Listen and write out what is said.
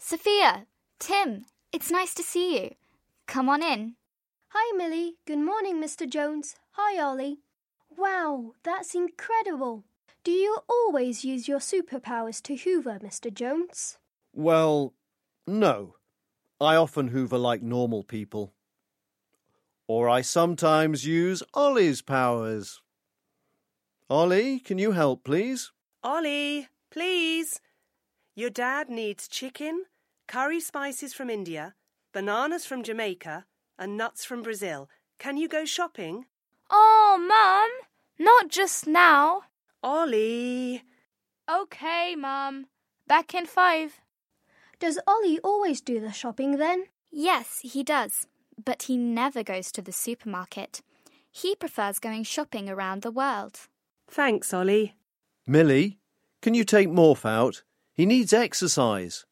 Sophia, Tim, it's nice to see you. Come on in. Hi, Millie. Good morning, Mr. Jones. Hi, Ollie. Wow, that's incredible. Do you always use your superpowers to hoover, Mr. Jones? Well, no. I often hoover like normal people. Or I sometimes use Ollie's powers. Ollie, can you help, please? Ollie, please. Your dad needs chicken, curry spices from India, bananas from Jamaica, and nuts from Brazil. Can you go shopping? Oh, Mum, not just now. Ollie. OK, Mum. Back in 5. Does Ollie always do the shopping then? Yes, he does, but he never goes to the supermarket. He prefers going shopping around the world. Thanks, Ollie. Millie, can you take Morph out? He needs exercise.